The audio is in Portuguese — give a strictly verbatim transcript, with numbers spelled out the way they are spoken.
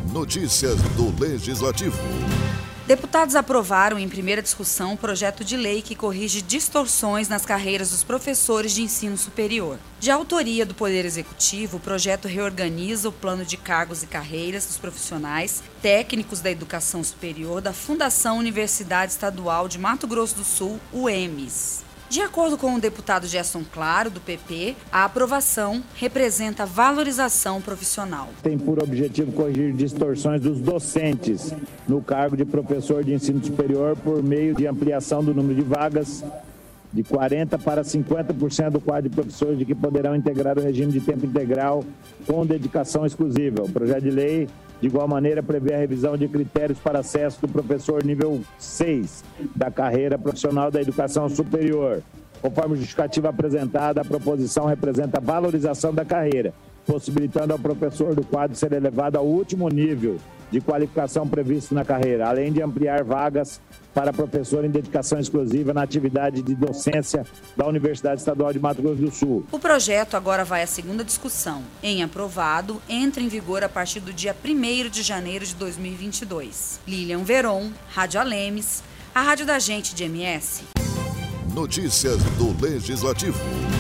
Notícias do Legislativo. Deputados aprovaram em primeira discussão o projeto de lei que corrige distorções nas carreiras dos professores de ensino superior. De autoria do Poder Executivo, o projeto reorganiza o plano de cargos e carreiras dos profissionais técnicos da educação superior da Fundação Universidade Estadual de Mato Grosso do Sul, U E M S. De acordo com o deputado Gerson Claro, do P P, a aprovação representa valorização profissional. Tem por objetivo corrigir distorções dos docentes no cargo de professor de ensino superior por meio de ampliação do número de vagas de quarenta por cento para cinquenta por cento do quadro de professores de que poderão integrar o regime de tempo integral com dedicação exclusiva. O projeto de lei, de igual maneira, prevê a revisão de critérios para acesso do professor nível seis da carreira profissional da educação superior. Conforme justificativa apresentada, a proposição representa a valorização da carreira, possibilitando ao professor do quadro ser elevado ao último nível de qualificação previsto na carreira, além de ampliar vagas para professor em dedicação exclusiva na atividade de docência da Universidade Estadual de Mato Grosso do Sul. O projeto agora vai à segunda discussão. Em aprovado, entra em vigor a partir do dia primeiro de janeiro de dois mil e vinte e dois. Lilian Veron, Rádio Alemes, a rádio da gente de M S. Notícias do Legislativo.